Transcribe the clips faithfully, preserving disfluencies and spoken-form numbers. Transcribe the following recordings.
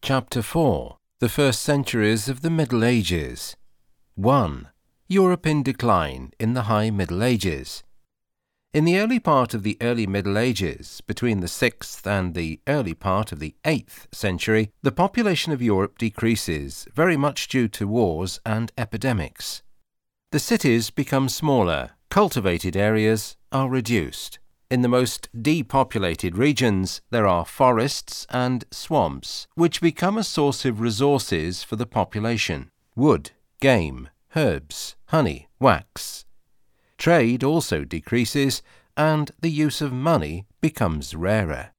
Chapter four. The First Centuries of the Middle Ages. one. Europe in decline in the High Middle Ages. In the early part of the early Middle Ages, between the sixth and the early part of the eighth century, the population of Europe decreases, very much due to wars and epidemics. The cities become smaller, cultivated areas are reduced. In the most depopulated regions, there are forests and swamps, which become a source of resources for the population: wood, game, herbs, honey, wax. Trade also decreases, and the use of money becomes rarer.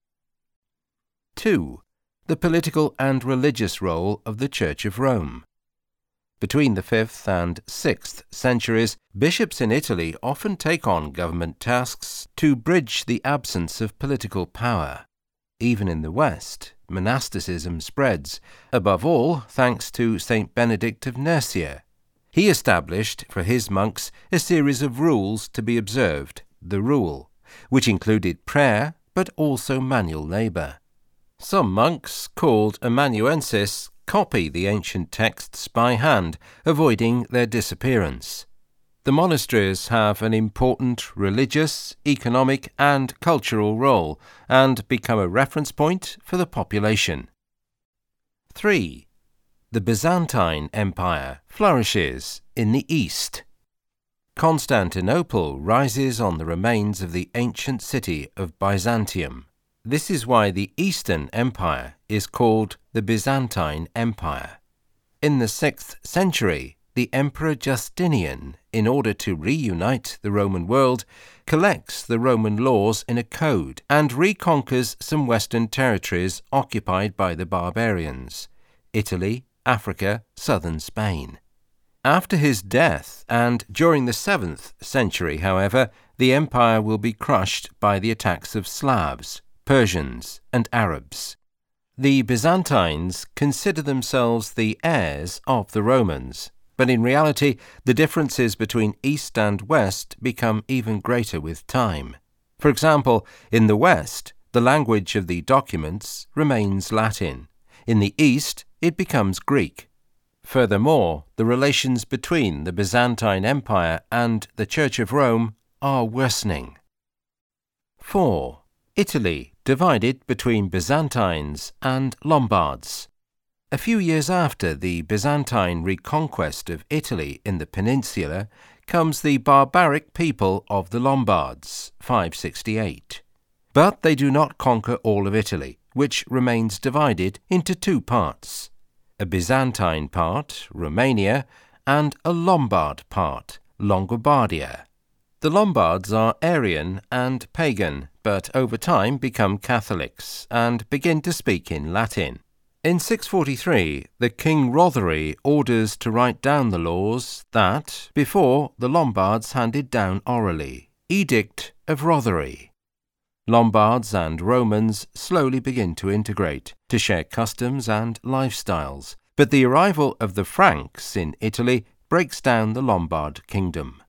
two. The political and religious role of the Church of Rome. Between the fifth and sixth centuries, bishops in Italy often take on government tasks to bridge the absence of political power. Even in the West, monasticism spreads, above all thanks to Saint Benedict of Nursia. He established for his monks a series of rules to be observed, the Rule, which included prayer but also manual labour. Some monks, called amanuenses, copy the ancient texts by hand, avoiding their disappearance. The monasteries have an important religious, economic and cultural role and become a reference point for the population. three. The Byzantine Empire flourishes in the East. Constantinople rises on the remains of the ancient city of Byzantium. This is why the Eastern Empire is called the Byzantine Empire. In the sixth century, the Emperor Justinian, in order to reunite the Roman world, collects the Roman laws in a code and reconquers some Western territories occupied by the barbarians: Italy, Africa, southern Spain. After his death and during the seventh century, however, the empire will be crushed by the attacks of Slavs, Persians, and Arabs. The Byzantines consider themselves the heirs of the Romans, but in reality the differences between East and West become even greater with time. For example, in the West, the language of the documents remains Latin. In the East, it becomes Greek. Furthermore, the relations between the Byzantine Empire and the Church of Rome are worsening. four. Italy divided between Byzantines and Lombards. A few years after the Byzantine reconquest of Italy in the peninsula comes the barbaric people of the Lombards, five sixty-eight. But they do not conquer all of Italy, which remains divided into two parts: a Byzantine part, Romania, and a Lombard part, Longobardia. The Lombards are Arian and pagan, but over time become Catholics and begin to speak in Latin. In six forty-three, the King Rothery orders to write down the laws that, before, the Lombards handed down orally. Edict of Rothery. Lombards and Romans slowly begin to integrate, to share customs and lifestyles, but the arrival of the Franks in Italy breaks down the Lombard kingdom.